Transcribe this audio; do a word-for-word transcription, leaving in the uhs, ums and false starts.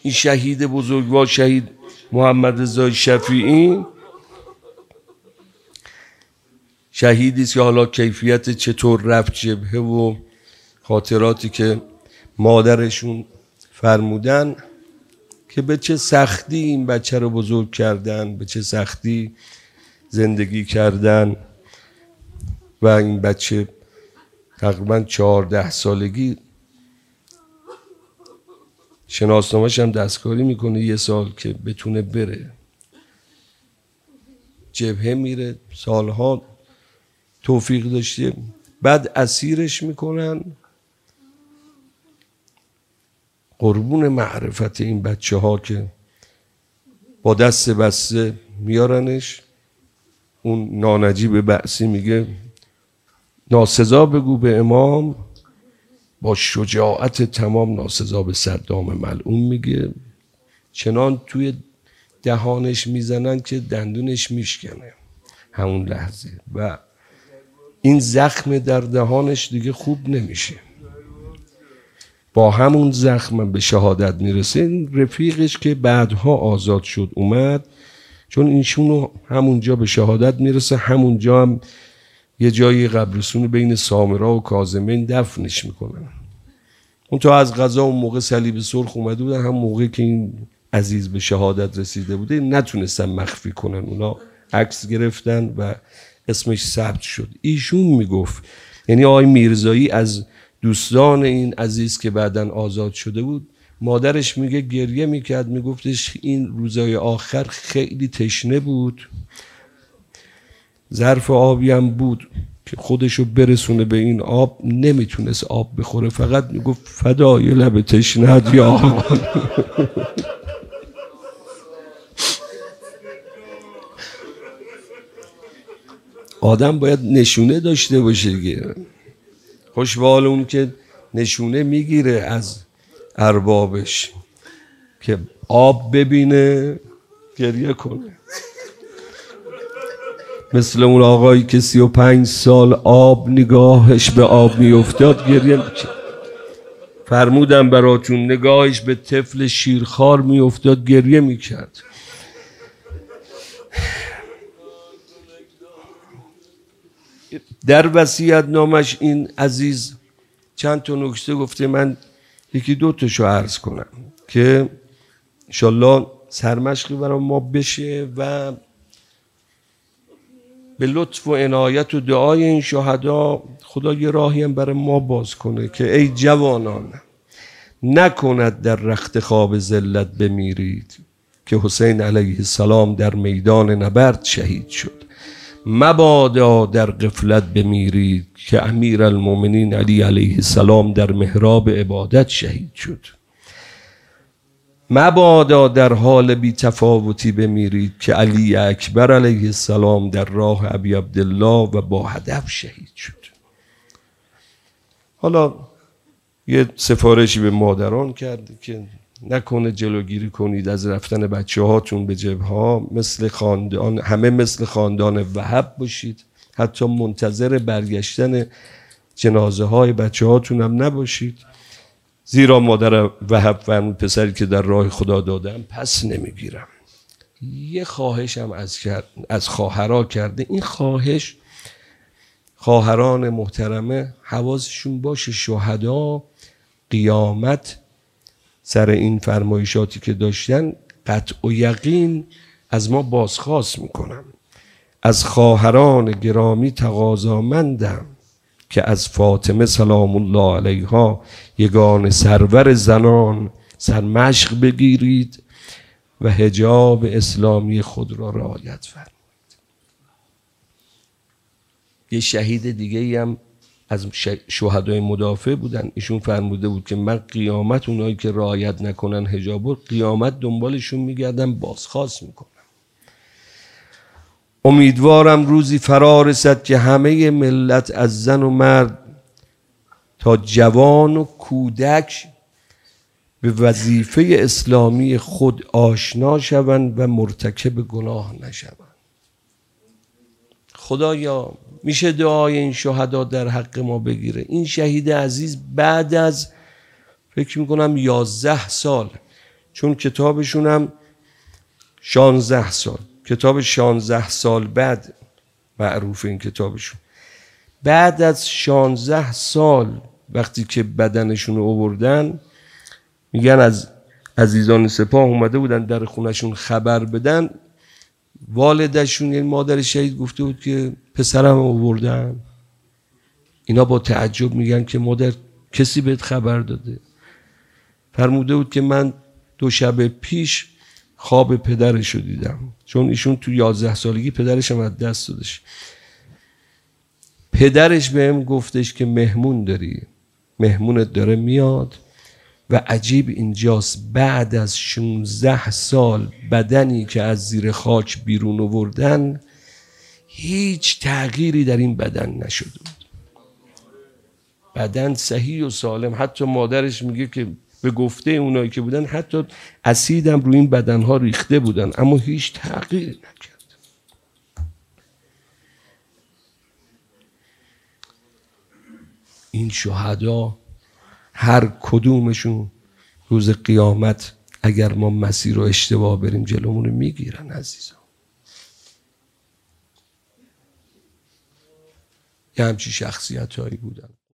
این شهید بزرگوار شهید محمد رضا شفیعی شهیدی است که حالا کیفیت چطور رفت جبهه و خاطراتی که مادرشون فرمودن که به چه سختی این بچه رو بزرگ کردن، به چه سختی زندگی کردن و این بچه تقریبا چهارده سالگی شناسنامه‌ش هم دستکاری میکنه یه سال که بتونه بره جبهه، میره سالها توفیق داشته، بعد اسیرش میکنن. قربون معرفت این بچه ها که با دست بسته میارنش. اون نانجیب بعثی میگه ناسزا بگو به امام، با شجاعت تمام ناسزا به صدام ملعون میگه. چنان توی دهانش میزنن که دندونش میشکنه همون لحظه و این زخم در دهانش دیگه خوب نمیشه. با همون زخم به شهادت میرسه. این رفیقش که بعدها آزاد شد اومد، چون اینشونو همونجا به شهادت میرسه، همونجا هم یه جایی قبرستون بین سامرا و کاظمین دفنش میکنن. اون تا از قضا اون موقع صلیب سرخ اومده بودن، هم موقع که این عزیز به شهادت رسیده بوده نتونستن مخفی کنن، اونا عکس گرفتن و اسمش ثبت شد. ایشون میگفت، یعنی آقای میرزایی از دوستان این عزیز که بعداً آزاد شده بود، مادرش میگه گریه میکرد، میگفتش این روزای آخر خیلی تشنه بود، ظرف آبی هم بود که خودشو برسونه به این آب، نمیتونست آب بخوره، فقط میگفت فدای لب تشنه‌ت یا آقا. آدم باید نشونه داشته باشه دیگه. خوشحال اون که نشونه میگیره از اربابش که آب ببینه گریه کنه. مثل اون آقایی که سی و پنج سال آب نگاهش به آب میافتاد گریه میکرد. فرمودم براتون نگاهش به طفل شیرخوار میافتاد گریه میکرد. در وصیت نامش این عزیز چند تا نکته گفته، من یکی دو تاشو عرض کنم که انشالله سرمشقی برای ما بشه و به لطف و عنایت و دعای این شهدا خدا یه راهی هم برای ما باز کنه که ای جوانان نکند در رخت خواب ذلت بمیرید که حسین علیه السلام در میدان نبرد شهید شد. مبادا در غفلت بمیرید که امیر المومنین علی علیه السلام در محراب عبادت شهید شد. مبادا در حال بی تفاوتی بمیرید که علی اکبر علیه السلام در راه ابی عبدالله و با هدف شهید شد. حالا یه سفارشی به مادران کرده که نکنه جلوگیری کنید از رفتن بچه هاتون به جبهه ها، مثل خاندان همه مثل خاندان وهب باشید، حتی منتظر برگشتن جنازه های بچه هاتون هم نباشید، زیرا مادر وهب فرمود پسری که در راه خدا دادم پس نمیگیرم. یه خواهش هم از از خواهرها کرده. این خواهش خواهران محترمه حواسشون باشه شهدا قیامت سر این فرمایشاتی که داشتن قطع و یقین از ما بازخواست میکنم. از خواهران گرامی تقاضامندم که از فاطمه سلام الله علیها یگان سرور زنان سرمشق بگیرید و حجاب اسلامی خود را رعایت فرمایید. یه شهید دیگه ای هم از شهدای مدافع بودن، ایشون فرموده بود که من قیامت اونایی که رعایت نکنن حجاب، قیامت دنبالشون میگردم بازخواست میکنم. امیدوارم روزی فرا رسد که همه ملت از زن و مرد تا جوان و کودک به وظیفه اسلامی خود آشنا شوند و مرتکب گناه نشوند. خدایا میشه دعای این شهدا در حق ما بگیره. این شهید عزیز بعد از فکر میکنم یازده سال چون کتابشون هم شانزده سال، کتاب شانزده سال بعد معروف این کتابشون. بعد از شانزده سال وقتی که بدنشون رو آوردن، میگن از عزیزان سپاه اومده بودن در خونشون خبر بدن، والدشون یعنی مادر شهید گفته بود که پسرم آوردن. اینا با تعجب میگن که مادر کسی بهت خبر داده؟ فرموده بود که من دو شب پیش خواب پدرش رو دیدم، چون ایشون تو یازده سالگی پدرش هم از دست دادش. پدرش بهم گفتش که مهمون داری، مهمونت داره میاد و عجیب اینجاست، بعد از شانزده سال بدنی که از زیر خاک بیرون آوردن هیچ تغییری در این بدن نشده بود، بدن صحیح و سالم. حتی مادرش میگه که به گفته اونایی که بودن حتی اسیدم روی این بدنها ریخته بودن اما هیچ تغییری نکرد. این شهدا هر کدومشون روز قیامت اگر ما مسیر رو اشتباه بریم جلومون رو میگیرن عزیزان. یه همچی شخصیت هایی بودن.